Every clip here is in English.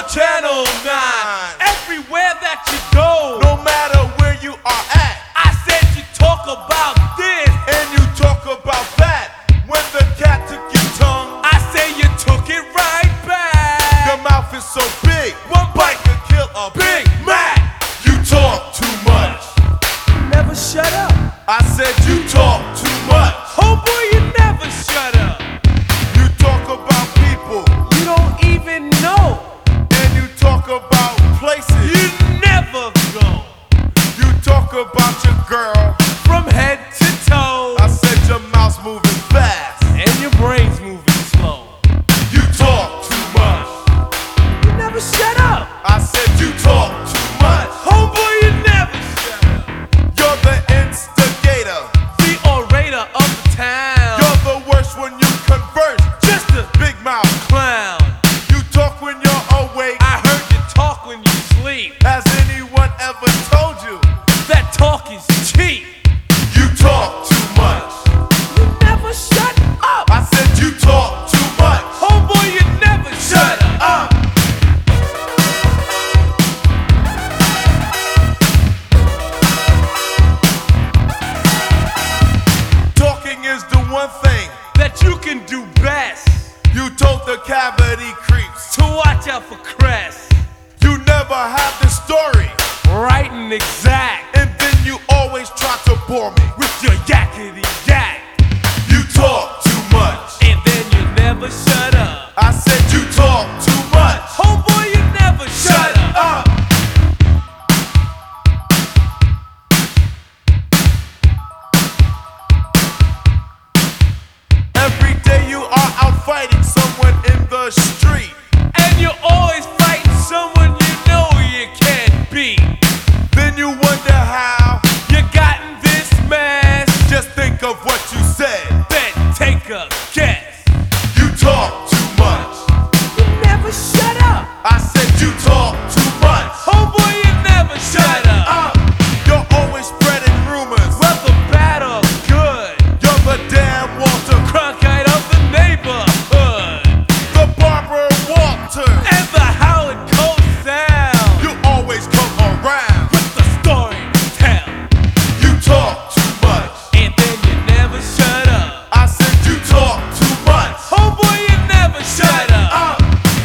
Channel 9. Everywhere that you go, No matter where you are at, I said you talk about this and you talk about that. When the cat took your tongue, I say you took it right back. your mouth is so big, One bite could kill a Big Mac. You talk too much. Never shut up. I said you talk too much. Homeboy, you never shut up. You talk about people, You don't even know. and you talk about places. You never go You talk about your girl. from head to toe. I said your mouth's moving fast. And your brain's moving slow. You talk too much. You never shut up. I said you talk too much. Homeboy, you never shut up. You're the instigator. The orator of the town. You're the worst when you converse. Just a Big mouth. clown. You talk when you're awake. I heard you talk when you sleep. Has anyone ever told you? That talk is cheap. You talk too much. You never shut up. I said you talk too much. Homeboy, you never shut up. Talking is the one thing That you can do best. you told the cavity creeps. To watch out for crest. You never have the story, Right and exact. and then you always try to bore me. With your yakety yak. You talk too much. And then you never shut up. I said you talk too much. Homeboy, you never shut up. Every day you are out fighting someone in the street. And you're always fighting someone you know you can't beat. Then you wonder how. You gotten this mess. Just think of what you said. Then take a guess. You talk too much. You never shut up. I said you talk too much. Homeboy, you never shut up. You're always spreading rumors. Whether bad or good. You're the damn Walter, Cronkite of the neighborhood. the Barbara Walter. And the Howard Coast sound. You always come around. With the story to tell. You talk too much. And then you never shut up. I said you talk too much. Homeboy, you never shut up.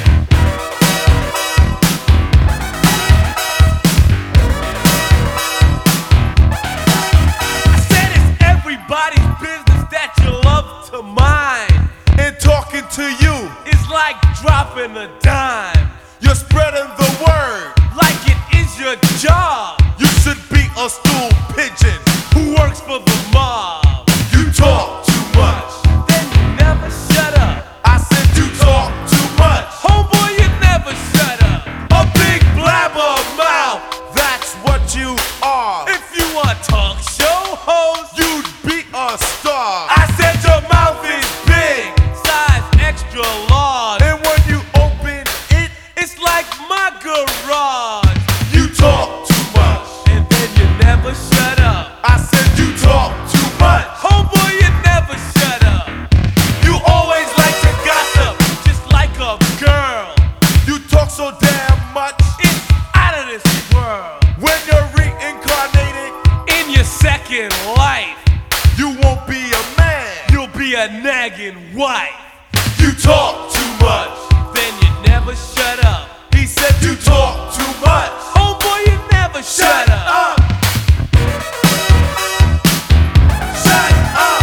I said it's everybody's business that you love to mind. And talking to you, It's like dropping a dime. you're spreading the word. Like it is your job. You should be a stool pigeon. Who works for the mob. You talk too much. Then you never shut up. I said you talk too much. Homeboy, you never shut up. A big blabber mouth. That's what you are. If you want talk show host, You'd be a star. I said your mouth is big, size extra large. And when you open it, It's like my garage. you talk too much. And then you never shut up. I said you talk too much. Homeboy, you never shut up. You always like to gossip, just like a girl. You talk so damn much. It's out of this world. When you're reincarnated, In your second life, you won't be a man. you'll be a nagging wife. You talk too much. Then you never shut up. He said you talk too much. Homeboy, you never shut up. Shut up.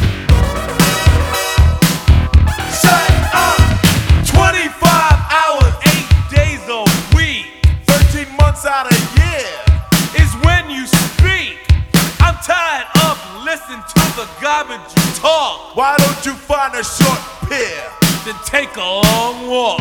Shut up. 25 hours, 8 days a week 13 months out of year. is when you speak. I'm tired of listening to the garbage you talk. Why don't you find a short pier? Then take a long walk.